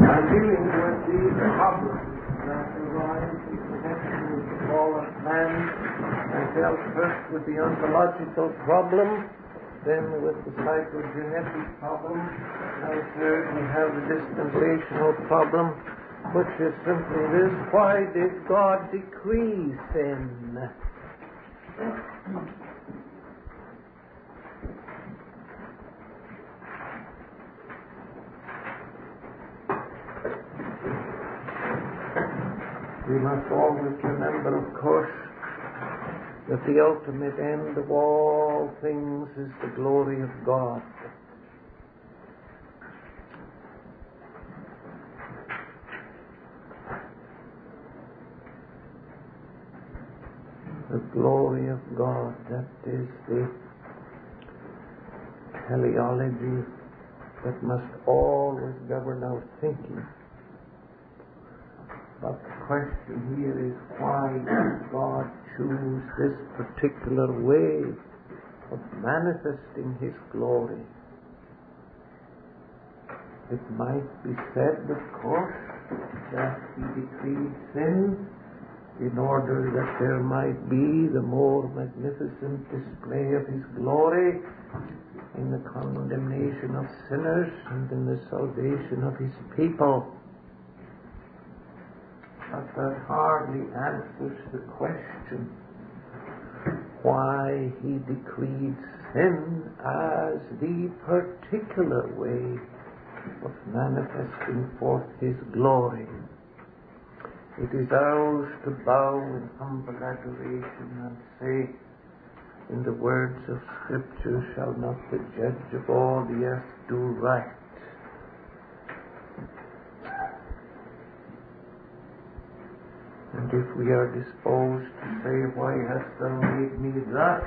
I'm dealing with these problems that arise in connection with the fallen man. I dealt first with the ontological problem, then with the psychogenetic problem. Now third we have the dispensational problem, which is simply this: why did God decree sin? We must always remember, of course, that the ultimate end of all things is the glory of God. The glory of God, that is the teleology that must always govern our thinking. But the question here is, why did God choose this particular way of manifesting His glory? It might be said, of course, that He decreed sin in order that there might be the more magnificent display of His glory in the condemnation of sinners and in the salvation of His people. But that hardly answers the question why He decreed sin as the particular way of manifesting forth His glory. It is ours to bow in humble adoration and say, in the words of Scripture, shall not the judge of all the earth do right? And if we are disposed to say, why hast thou made me thus?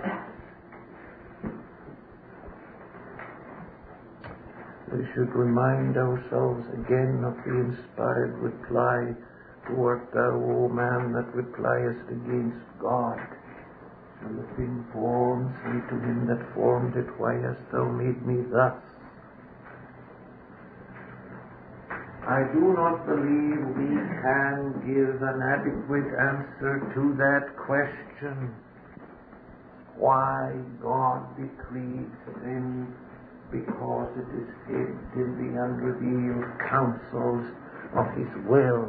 We should remind ourselves again of the inspired reply, who art thou, O man, that repliest against God? Shall the thing formed say to him that formed it, why hast thou made me thus? I do not believe we can give an adequate answer to that question, why God decreed sin, because it is hid in the unrevealed counsels of His will.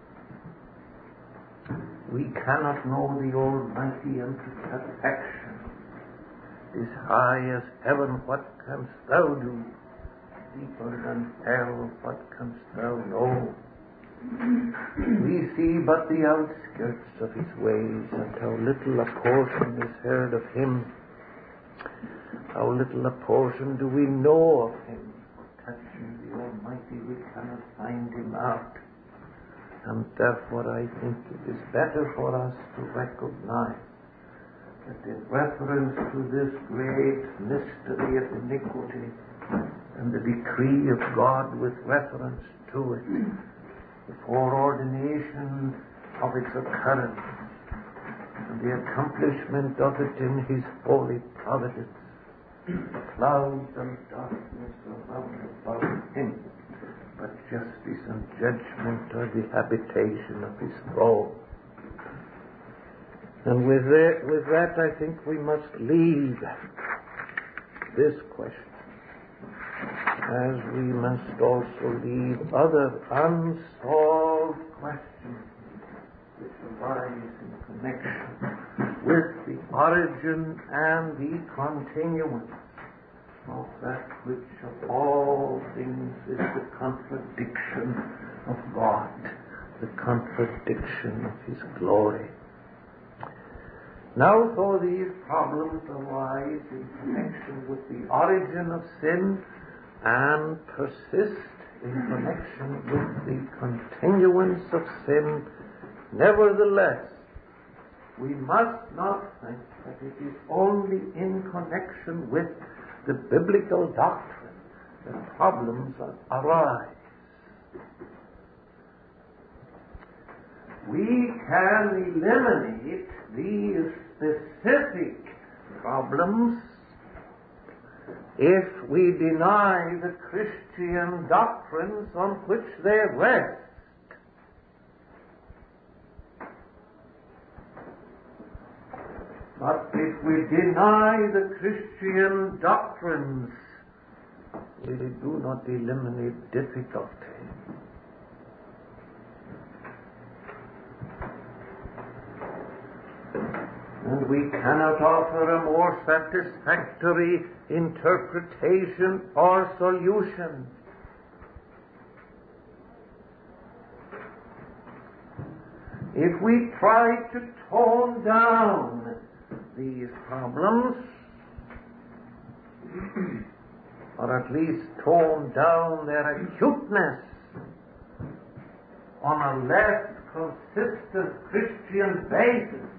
We cannot know the Almighty unto perfection. As high as heaven, what canst thou do? Deeper than hell, what canst thou know? We see but the outskirts of His ways, and how little a portion is heard of Him. How little a portion do we know of Him. For touching the Almighty, we cannot find Him out. And therefore I think it is better for us to recognize that in reference to this great mystery of iniquity, and the decree of God with reference to it, the foreordination of its occurrence, and the accomplishment of it in His holy providence, the clouds and darkness are round about Him, but justice and judgment are the habitation of His throne. And with that I think we must leave this question, as we must also leave other unsolved questions which arise in connection with the origin and the continuance of that which of all things is the contradiction of God, the contradiction of His glory. Now, though these problems arise in connection with the origin of sin and persist in connection with the continuance of sin, nevertheless, we must not think that it is only in connection with the biblical doctrine that problems arise. We can eliminate these specific problems if we deny the Christian doctrines on which they rest. But if we deny the Christian doctrines, we do not eliminate difficulty. And we cannot offer a more satisfactory interpretation or solution. If we try to tone down these problems, or at least tone down their acuteness on a less consistent Christian basis,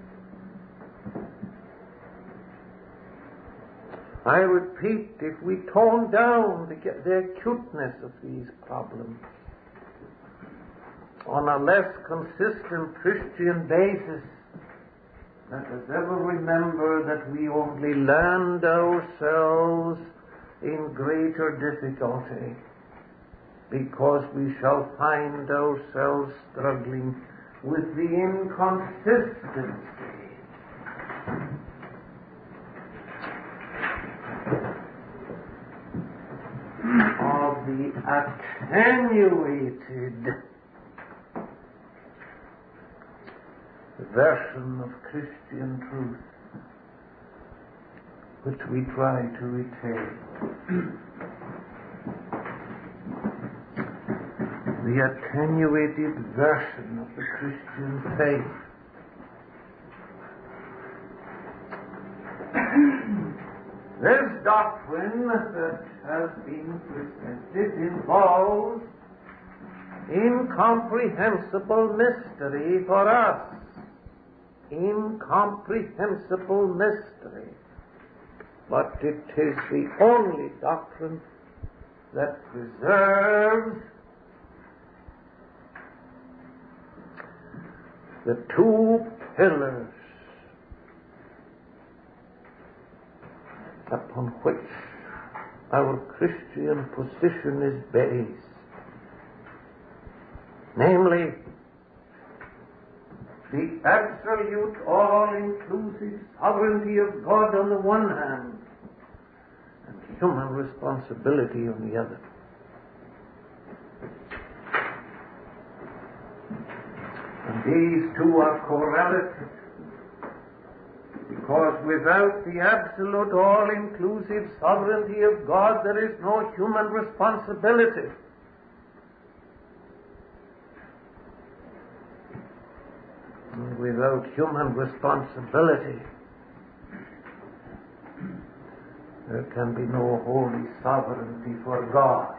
I repeat, if we tone down the acuteness of these problems on a less consistent Christian basis, let us ever remember that we only land ourselves in greater difficulty, because we shall find ourselves struggling with the inconsistency of the attenuated version of Christian truth which we try to retain. The attenuated version of the Christian faith. This doctrine that has been presented involves incomprehensible mystery for us. Incomprehensible mystery. But it is the only doctrine that preserves the two pillars upon which our Christian position is based. Namely, the absolute, all-inclusive sovereignty of God on the one hand, and human responsibility on the other. And these two are correlative, because without the absolute, all-inclusive sovereignty of God, there is no human responsibility. And without human responsibility, there can be no holy sovereignty for God.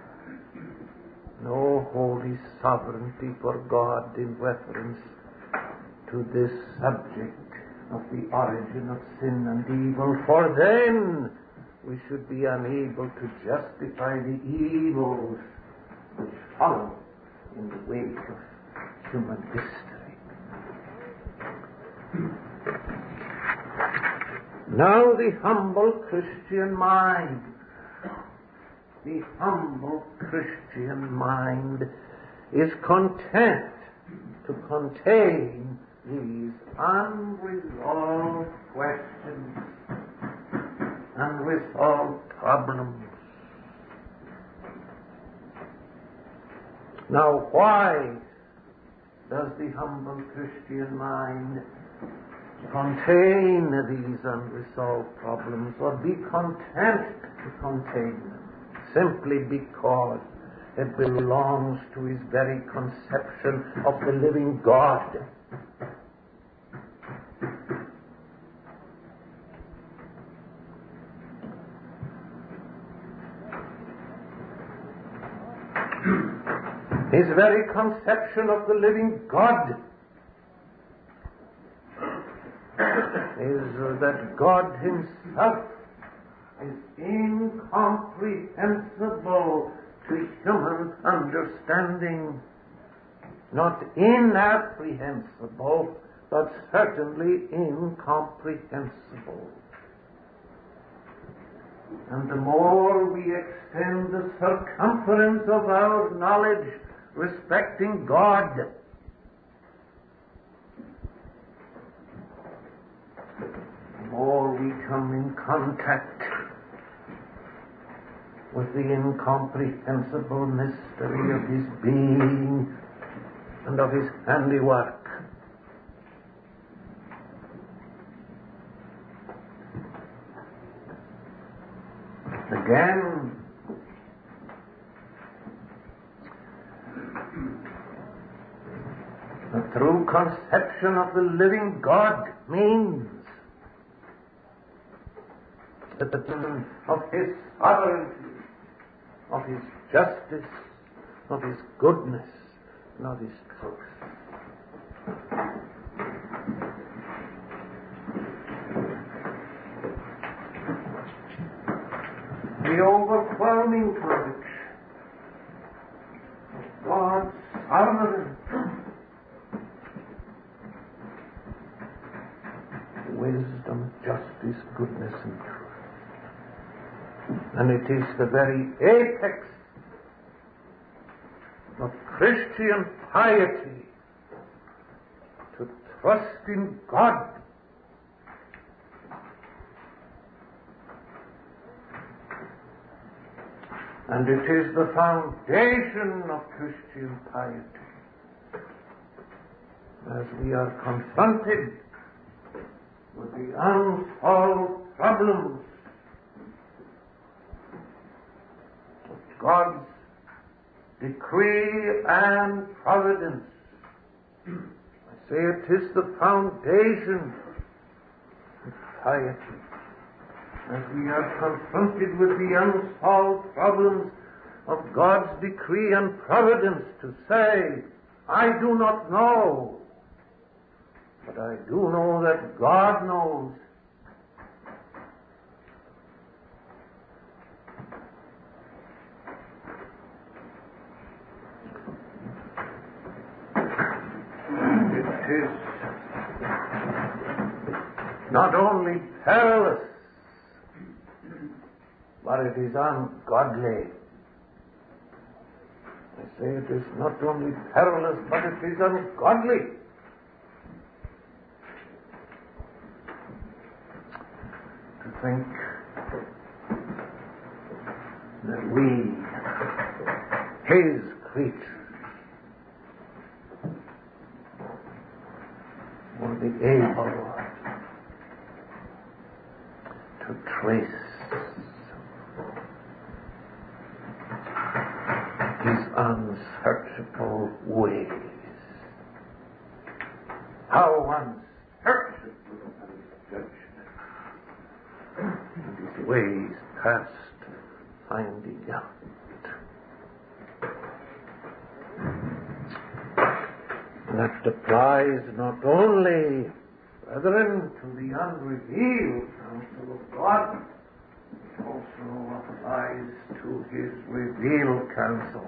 No holy sovereignty for God in reference to this subject of the origin of sin and evil, for then we should be unable to justify the evils which follow in the wake of human history. Now the humble Christian mind, is content to contain these unresolved questions, unresolved problems. Now, why does the humble Christian mind contain these unresolved problems, or be content to contain them? Simply because it belongs to his very conception of the living God. His very conception of the living God is that God himself is incomprehensible to human understanding. Not inapprehensible, but certainly incomprehensible. And the more we extend the circumference of our knowledge respecting God, the more we come in contact with the incomprehensible mystery of His being and of His handiwork. Again, the true conception of the living God means that the vision of His sovereignty, of His justice, of His goodness, and of His truth. The overwhelming knowledge of God's sovereignty, wisdom, justice, goodness, and truth. And it is the very apex of Christian piety to trust in God and it is the foundation of Christian piety. As we are confronted with the unsolved problems of God's decree and providence, I say it is the foundation of piety. As we are confronted with the unsolved problems of God's decree and providence, to say, I do not know, but I do know that God knows. It is not only perilous, but it is ungodly. I say it is not only perilous, but it is ungodly to think that we, His creatures, will be able to trace His unsearchable ways. How unsearchable are His judgments, and His ways past finding out. And that applies not only, brethren, to the unrevealed counsel of God, it also applies to His revealed counsel.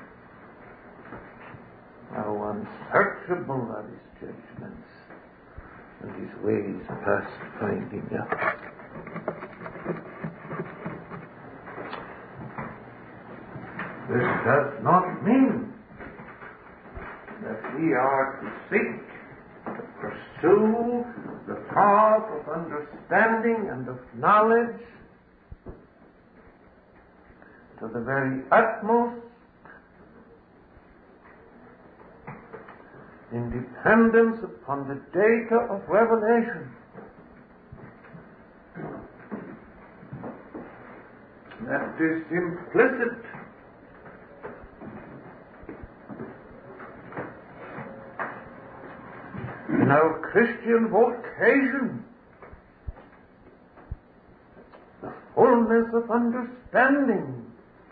How unsearchable are His judgments, and His ways past finding out. This does not mean that we are to seek to pursue the path of understanding and of knowledge to the very utmost, in dependence upon the data of revelation. That is implicit in our Christian vocation, the fullness of understanding.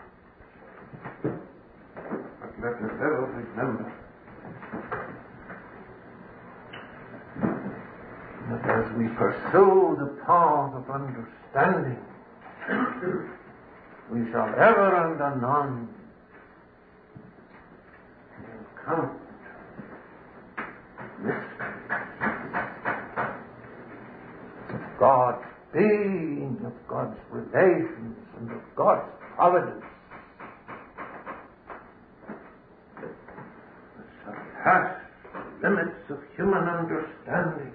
But let us ever remember that as we pursue the path of understanding, we shall ever and anon encounter mysteries of God being, of God's relations, and of God's providence surpass the limits of human understanding.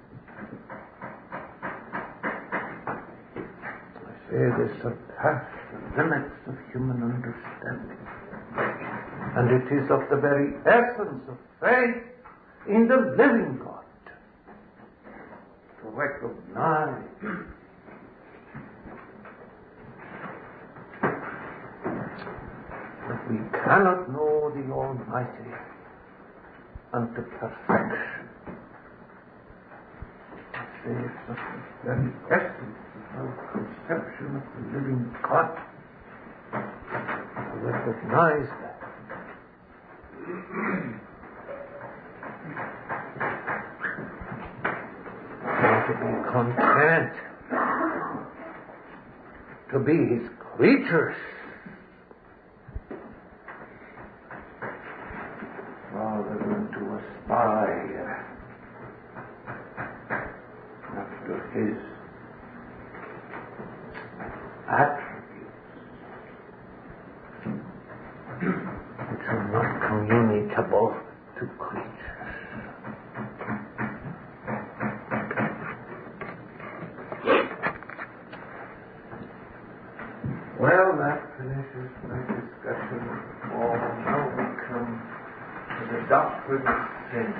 I say they surpass the limits of human understanding. And it is of the very essence of faith in the living God to recognize that we cannot know the Almighty unto perfection. I say it's of the very essence of our conception of the living God to recognize that. And to be content to be His creatures rather than to aspire after His attributes, which are not communicable to creatures. Well, that finishes my discussion of the fall. Now we come to the doctrine of sin.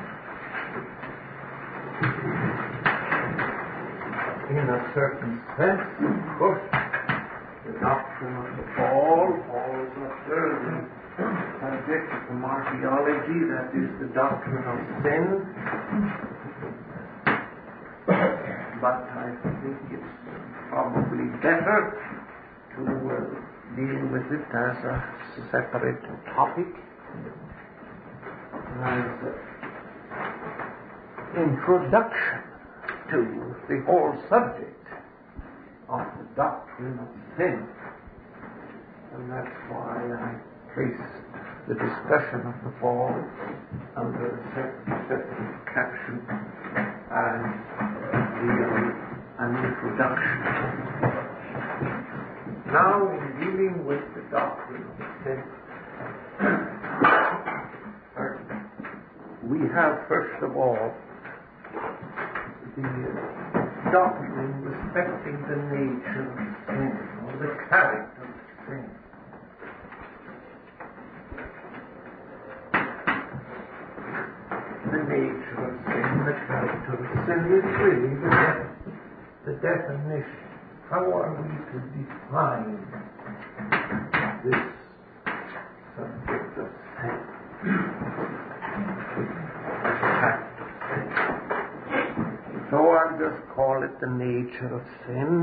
In a certain sense, of course, the doctrine of the fall falls under the subject of martyrology, that is the doctrine of sin. But I think it's probably better to deal with it as a separate topic, as introduction to the whole subject of the doctrine of sin. And that's why I placed the discussion of the fall under a separate caption as an introduction. Now, in dealing with the doctrine of sin, we have first of all the doctrine respecting the nature of sin, or the character of sin. The nature of sin, the character of sin is really the definition. How are we to define this subject of sin? So I'll just call it the nature of sin,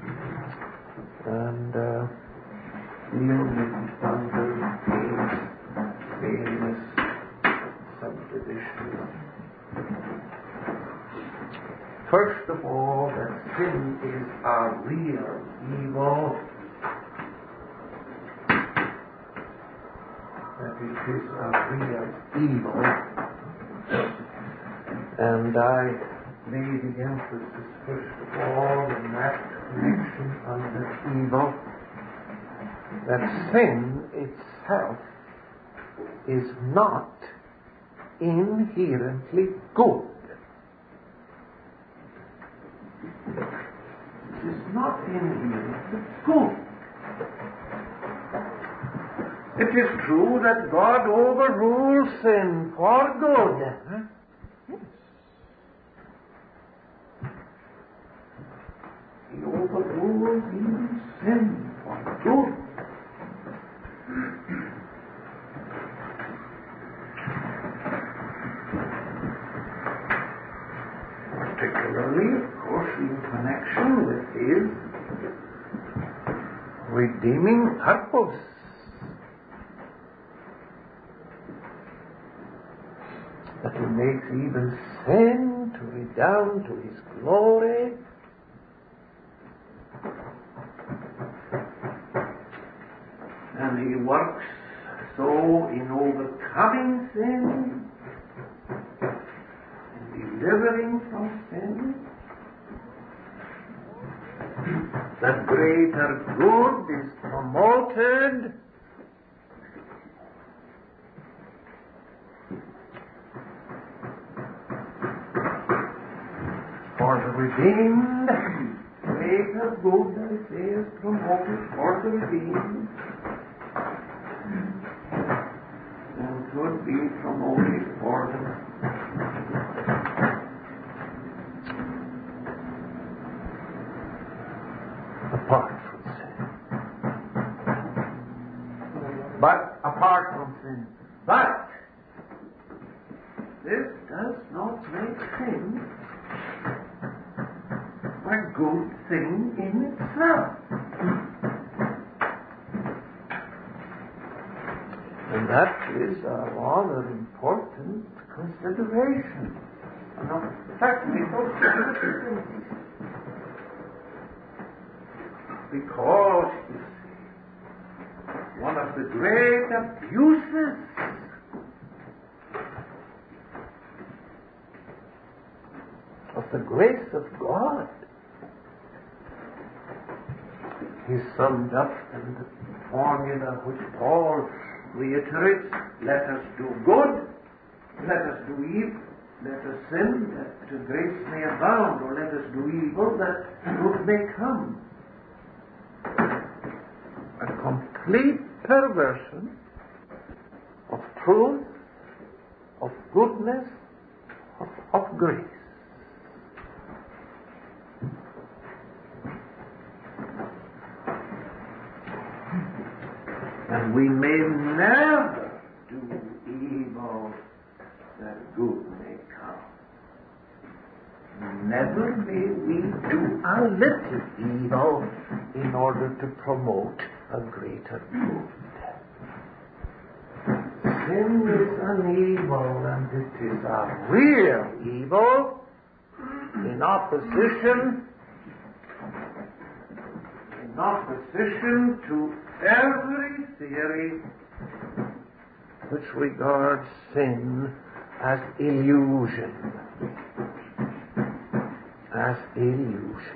and deal with it under its various subdivisions. First of all, that sin is a real evil, that it is a real evil, and I lay the emphasis first of all in that connection on the evil, that sin itself is not inherently good. It is not inherently good. It is true that God overrules sin for good. Yes. He overrules even sin for good. Particularly, of course, in connection with His redeeming purpose. That He makes even sin to redound to His glory. And He works so in overcoming sin, delivering from sin, that greater good is promoted, for the redeemed, greater good, I say, is promoted for the redeemed, and could be promoted for them. Apart from sin. But apart from sin. But this does not make sin a good thing in itself. And that is a rather important consideration. In fact, we don't see because, you see, one of the great abuses of the grace of God is summed up in the formula which Paul reiterates: let us do good, let us do evil, let us sin that grace may abound, or let us do evil that good may come. A complete perversion of truth, of goodness, of grace. And we may never do evil that good may come. Never may we do a little evil in order to promote a greater good. Sin is an evil, and it is a real evil in opposition to every theory which regards sin as illusion. As illusion.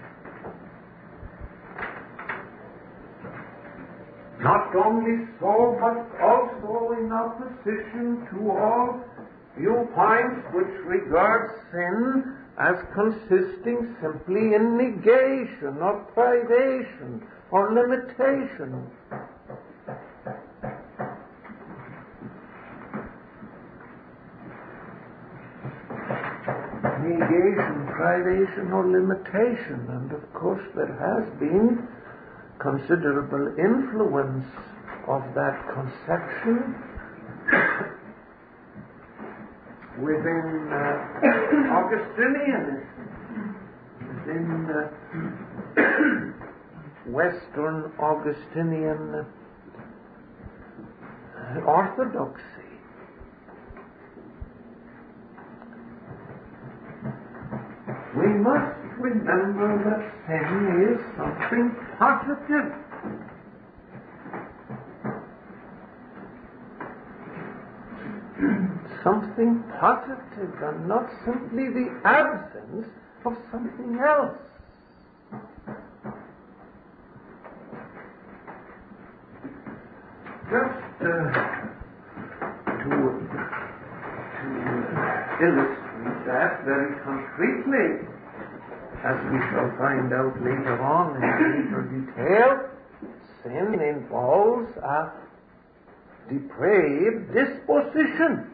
Not only so, but also in opposition to all viewpoints which regard sin as consisting simply in negation or privation or limitation. Negation, privation, or limitation. And of course there has been considerable influence of that conception within Augustinianism, within Western Augustinian orthodoxy. We must remember that sin is something positive. Something positive, and not simply the absence of something else. Just to illustrate that very concretely, as we shall find out later on in greater detail, sin involves a depraved disposition.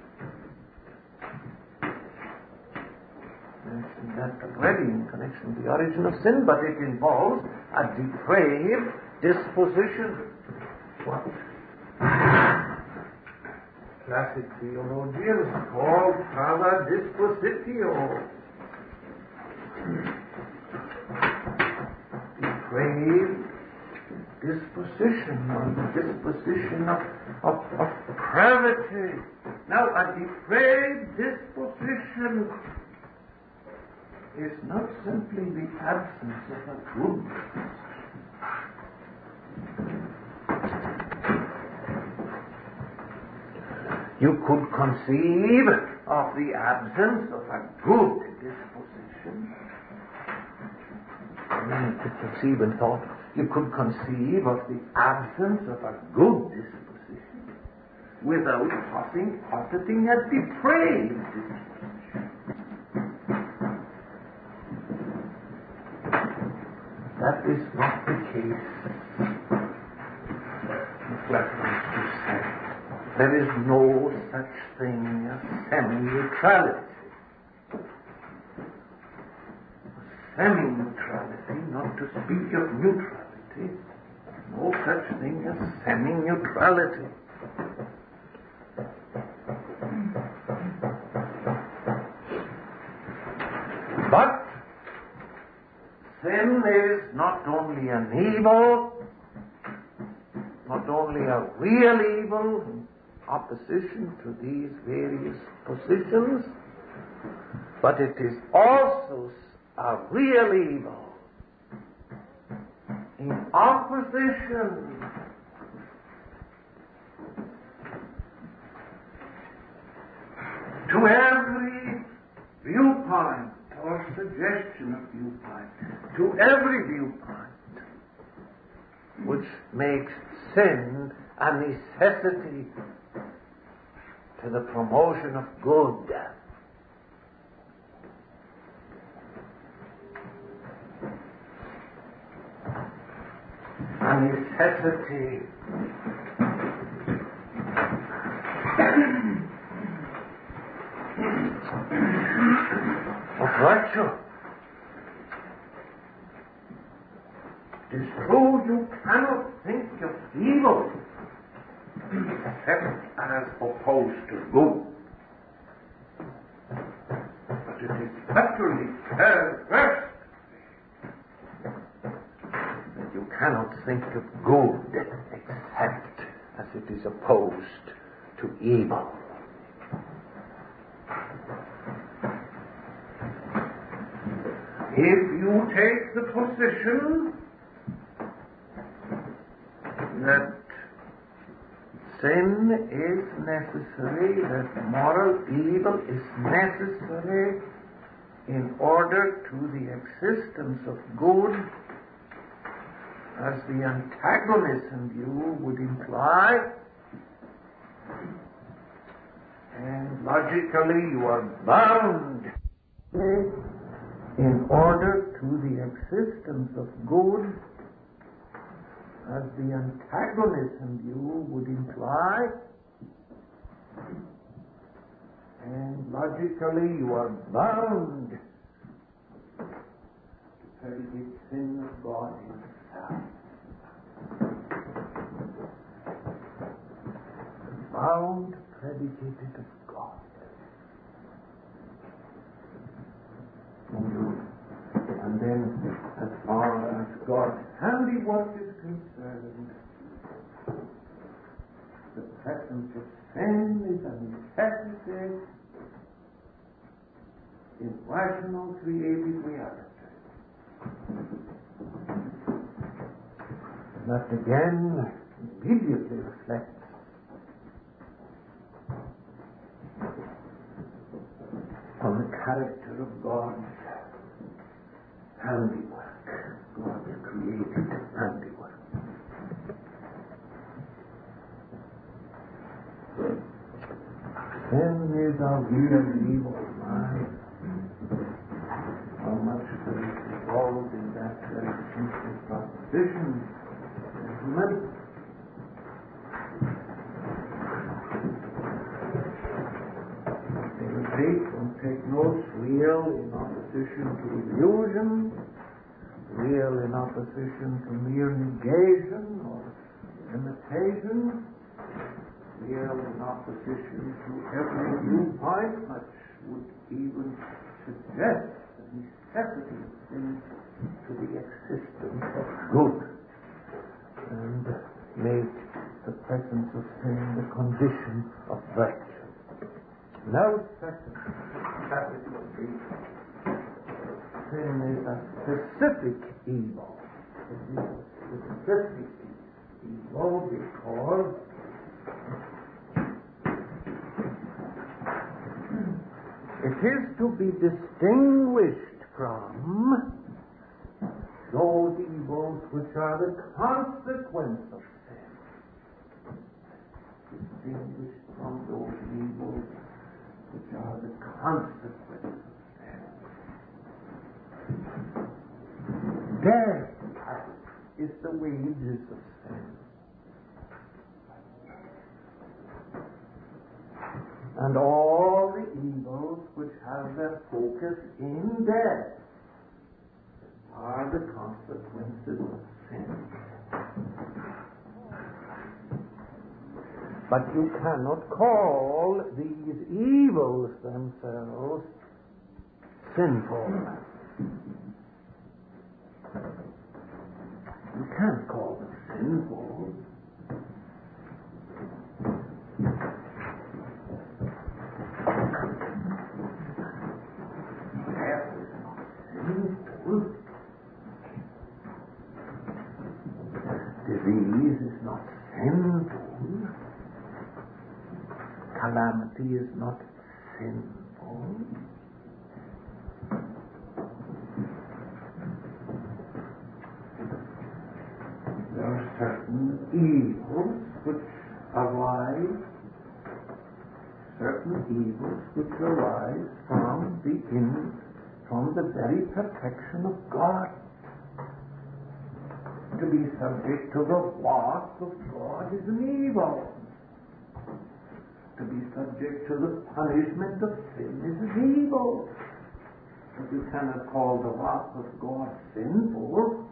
Mentioned that already in connection with the origin of sin, but it involves a depraved disposition. What classic theologians call prava dispositio. Depraved disposition, or the disposition of pravity. Now, a depraved disposition is not simply the absence of a goodness. You could conceive of the absence of a good disposition. I mean, to conceive in thought You could conceive of the absence of a good disposition without positing a depraved disposition. That is not the case with reference to sin. There is no such thing as semi-neutrality. Semi-neutrality, not to speak of neutrality, no such thing as semi-neutrality. But sin is not only an evil, not only a real evil in opposition to these various positions, but it is also a real evil in opposition to every viewpoint or suggestion of viewpoint, to every viewpoint which makes sin a necessity to the promotion of good. A necessity of virtue. It is true you cannot think of evil except as opposed to good. But it is utterly perverse that you cannot think of good except as it is opposed to evil. If you take the position that sin is necessary, that moral evil is necessary in order to the existence of good, as the antagonism view would imply, and logically you are bound in order to the existence of good, as the antagonism view would imply, and logically you are bound to predicate sin of God himself. Bound to predicate it of God. And then, as far as God's handiwork is concerned, the presence of sin is a necessity in rational created reality. That again immediately reflects on the character of God's handiwork, God's created handiwork. Sin is a real evil, man. How much there is involved in that very simple proposition, gentlemen. Take notes, real in opposition to illusion, real in opposition to mere negation or imitation, real in opposition to every viewpoint which would even suggest the necessity of sin to the existence of good and make the presence of sin the condition of virtue. No second capital B. Sin is a specific evil. It is a specific evil because it is to be distinguished from those evils which are the consequence of sin. Distinguished from those evils which are the consequence of sin. Death is the wages of sin. And all the evils which have their focus in death are the consequences of sin. But you cannot call these evils themselves sinful. You can't call them sinful. Disease is not sinful. Calamity is not sinful. There are certain evils which arise, from the very perfection of God. To be subject to the wrath of God is an evil. To be subject to the punishment of sin is an evil. But you cannot call the wrath of God sinful.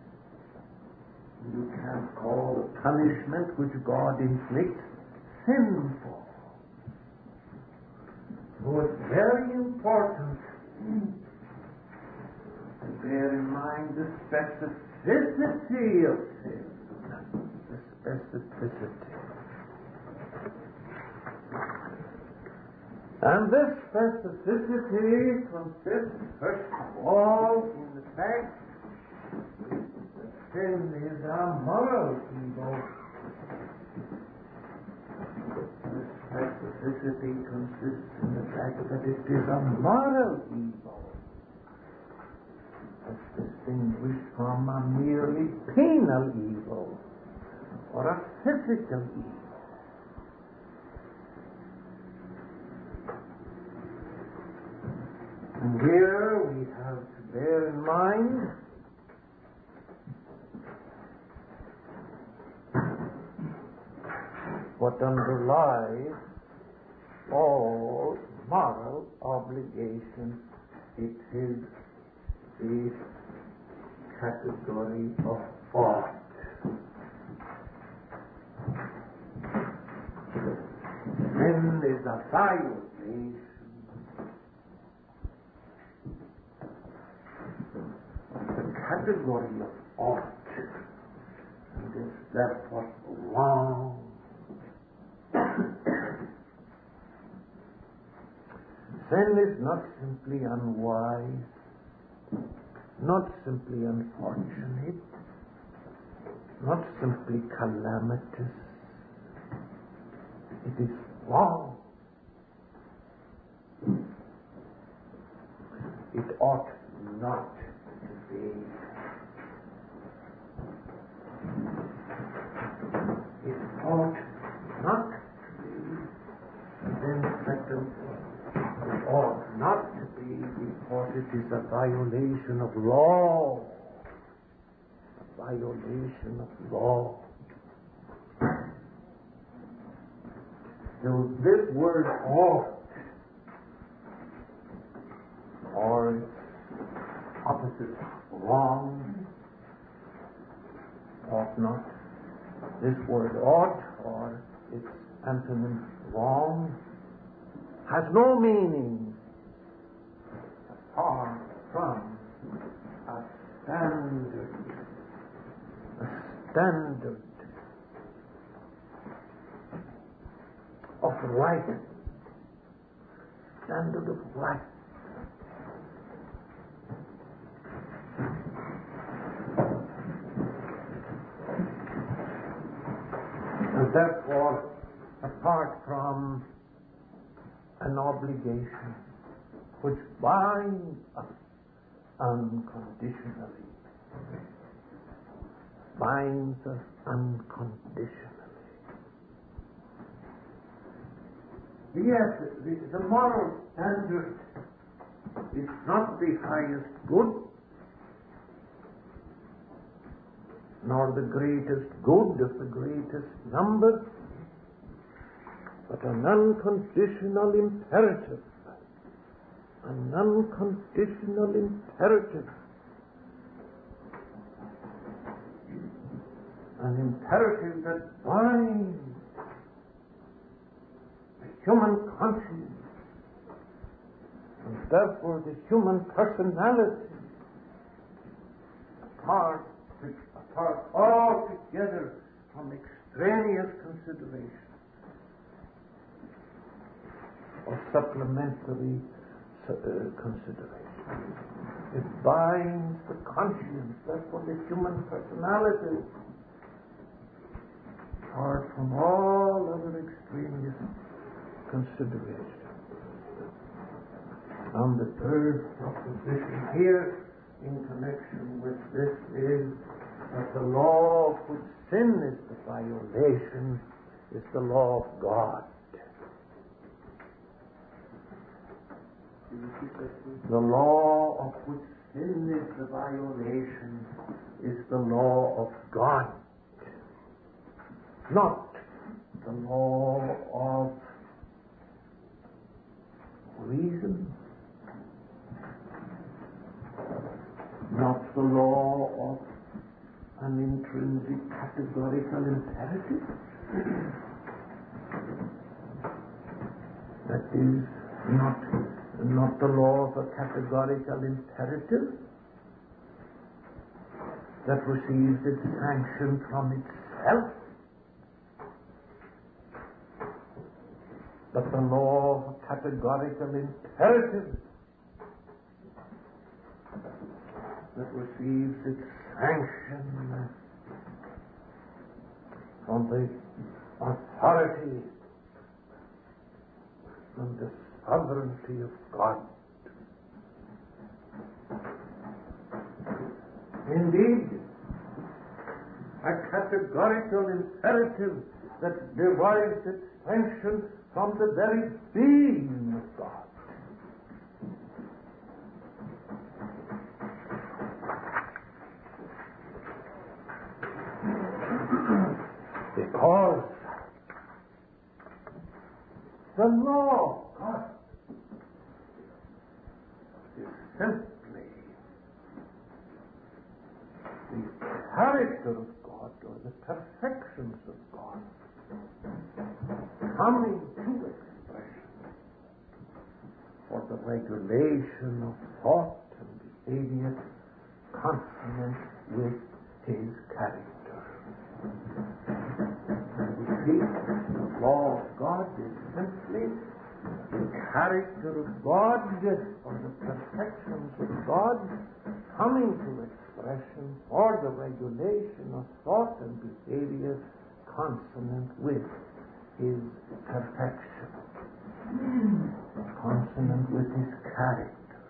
You can't call the punishment which God inflicts sinful. So it's very important to bear in mind the specificity of sin. The specificity. And this specificity consists, first of all, in the fact that sin is a moral evil. This specificity consists in the fact that it is a moral evil, as distinguished from a merely penal evil or a physical evil. And here we have to bear in mind what underlies all moral obligations. It is the category of ought. Sin is a violation of the category of ought, and is therefore wrong. Sin is not simply unwise, not simply unfortunate, not simply calamitous. It is wrong. It ought not to be. It ought not to be. Then second, it ought not to be because it is a violation of law. A violation of law. So this word ought, or its opposite, wrong, ought not. This word ought, or its antonym, wrong, has no meaning apart from a standard of right, standard of right. And therefore, apart from an obligation which binds us unconditionally, binds us unconditionally. Yes, the moral standard is not the highest good, nor the greatest good of the greatest number, but an unconditional imperative. An unconditional imperative. An imperative that binds the human conscience and therefore the human personality apart altogether from extraneous consideration or supplementary consideration. It binds the conscience, therefore the human personality, apart from all other extraneous consideration. And the third proposition here in connection with this is that the law of which sin is the violation is the law of God. The law of which sin is the violation is the law of God, not the law of reason, not the law of an intrinsic categorical imperative. That is not the law of a categorical imperative that receives its sanction from itself, but the law of a categorical imperative that receives its sanction from the authority and the sovereignty of God. Indeed, a categorical imperative that derives its sanction from the very being of God. Because the law of God is simply the character of God or the perfections of God coming to expression for the regulation of thought and behavior consonant with His character. The law of God is simply the character of God or the perfections of God coming to expression for the regulation of thought and behavior consonant with His perfection, consonant with His character.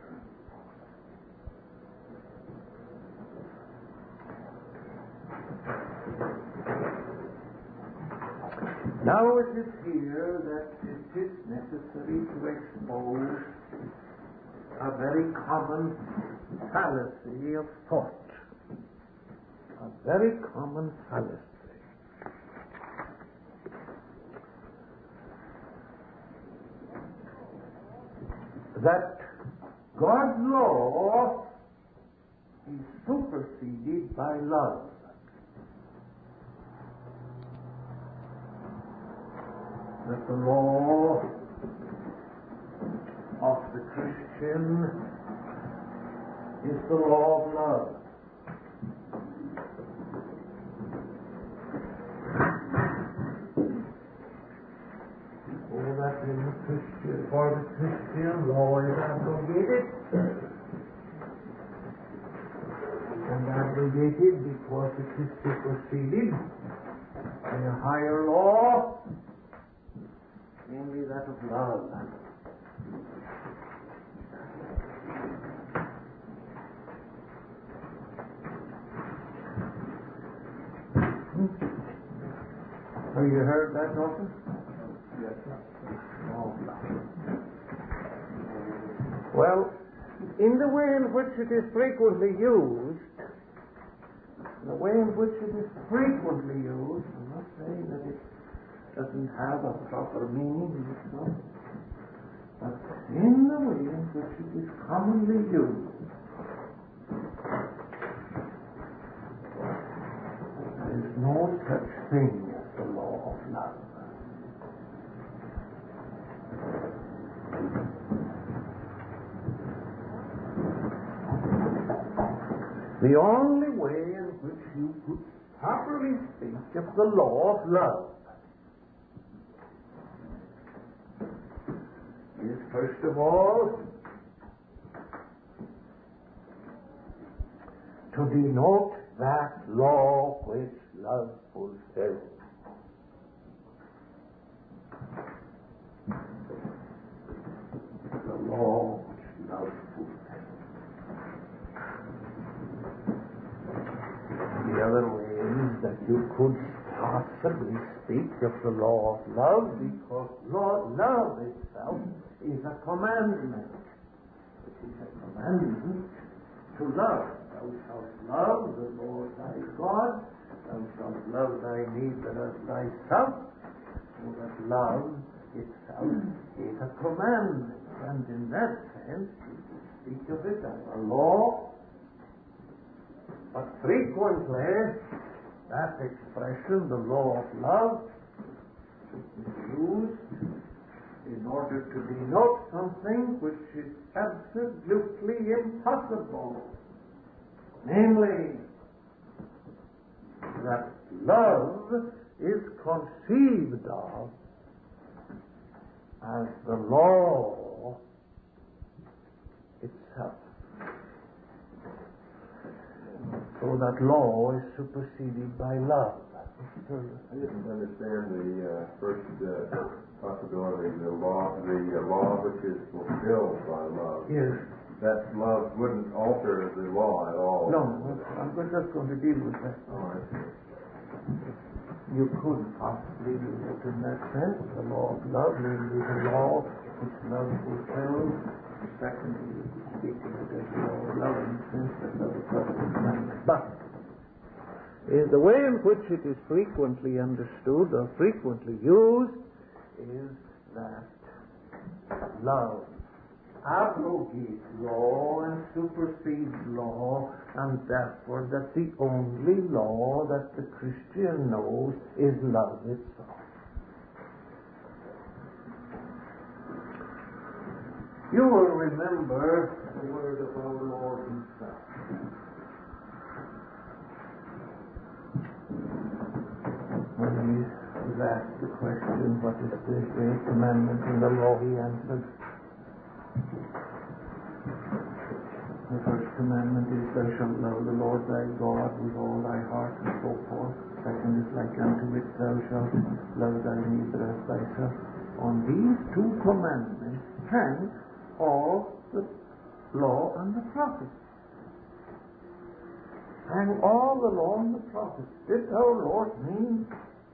Now it is here that it is necessary to expose a very common fallacy of thought. A very common fallacy. That God's law is superseded by love. That the law of the Christian is the law of love. That in the Christian, for the Christian law is abrogated, and abrogated because it is superseded by a higher law, namely that of love. Have you heard that often? Yes. Oh, well, in the way in which it is frequently used, I'm not saying that it doesn't have a proper meaning, but in the way in which it is commonly used, there is no such thing as the law of love. The only way in which you could properly speak of the law of love is, first of all, to denote that law which love fulfills. The law which love fulfills. The other ways that you could possibly speak of the law of love, because love itself is a commandment. It is a commandment to love. Thou shalt love the Lord thy God. Thou shalt love thy neighbor as thyself. So that love itself is a commandment. And in that sense, you could speak of it as a law. But frequently, that expression, the law of love, is used in order to denote something which is absolutely impossible. Namely, that love is conceived of as the law itself. So that law is superseded by love. I didn't understand the first possibility, the law which is fulfilled by love. Yes. That love wouldn't alter the law at all. No, I'm just going to deal with that. All right. You could possibly use it in that sense, the law of love, namely the law which love fulfills. Secondly, you could speak of it as the law of love in the sense that love is perfect commandment. But the way in which it is frequently understood or frequently used is that love abrogates law and supersedes law, and therefore that the only law that the Christian knows is love itself. You will remember the word of our Lord himself. When he was asked the question, what is the great commandment in the law, he answered, the first commandment is, thou shalt love the Lord thy God with all thy heart, and so forth. Second is like unto it, thou shalt love thy neighbor as thyself. On these two commandments hang all the law and the prophets. Hang all the law and the prophets. Did our Lord mean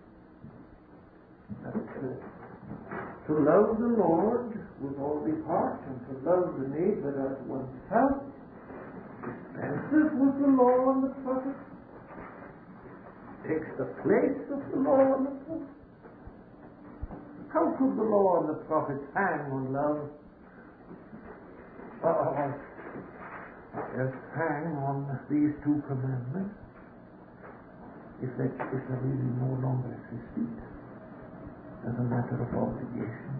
that to love the Lord with all the heart and to love the neighbor as oneself dispenses with the law and the prophets? Takes the place of the law and the prophets? How could the law and the prophets hang on love? Just hang on these two commandments if they really no longer exist as a matter of obligation.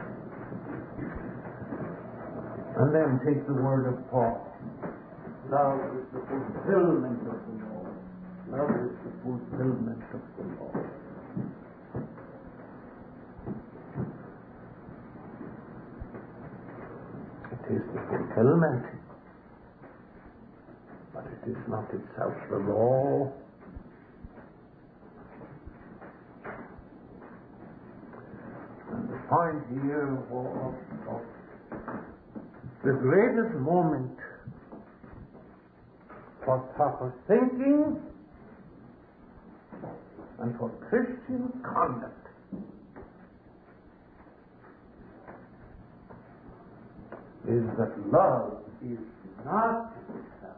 And then take the word of Paul. Love is the fulfillment of the law. Love is the fulfillment of the law. It is the fulfillment, but it is not itself the law. And the point here of the greatest moment for proper thinking and for Christian conduct is that love is not itself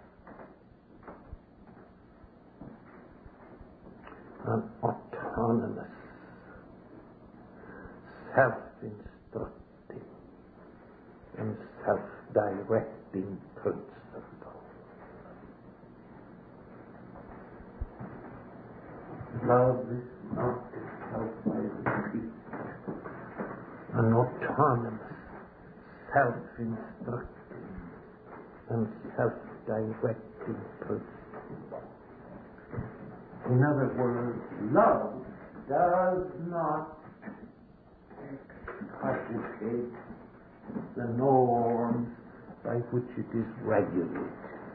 an autonomous, self-instructing, and self-directing principle. Love is not itself, I repeat, an autonomous, self-instructing, and self-directing principle. In other words, love does not excogitate the norms by which it is regulated.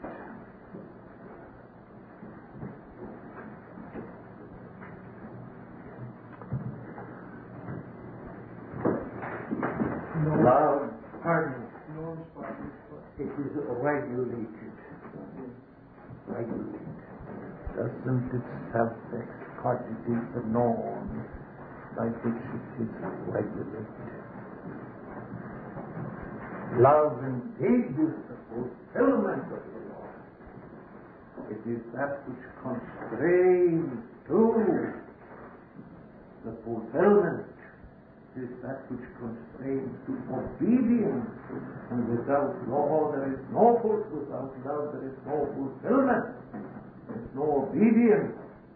Love, pardon, it is regulated. Regulated. Doesn't itself excogitate the norms by which it is regulated. Love indeed is the fulfillment of the law. It is that which constrains to the fulfillment. It is that which constrains to obedience. And without law there is no without love there is no fulfillment. There is no obedience.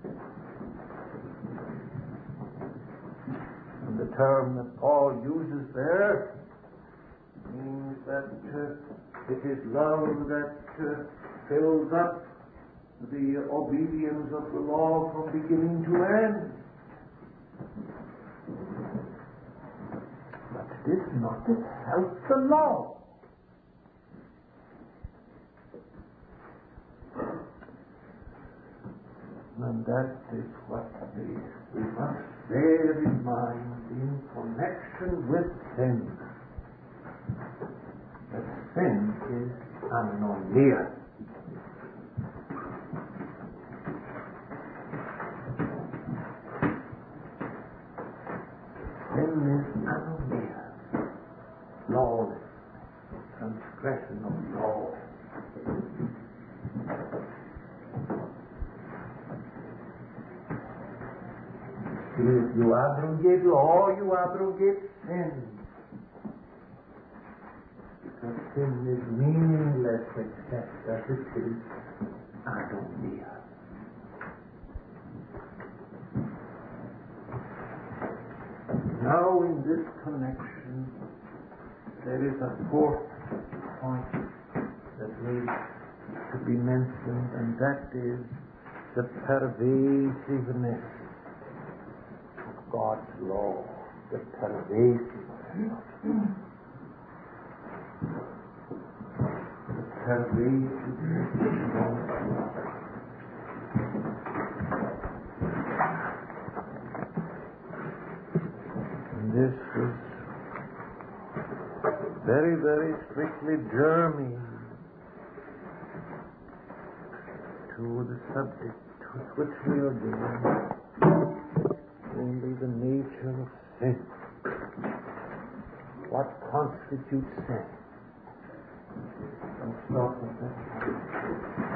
And the term that Paul uses there means that it is love that fills up the obedience of the law from beginning to end. But it is not itself the law. And that is what we must bear in mind in connection with sin. That sin is anonia. Sin is anonia. Lawless. Transgression of law. If you abrogate law, you abrogate sin. Because sin is meaningless except as it is anonia. Now in this connection, there is a fourth point that needs to be mentioned, and that is the pervasiveness God's law, the pervasiveness. The pervasiveness of God's law. And this is very, very strictly germane to the subject with which we are dealing. Only the nature of sin. What constitutes sin? I'll stop with that.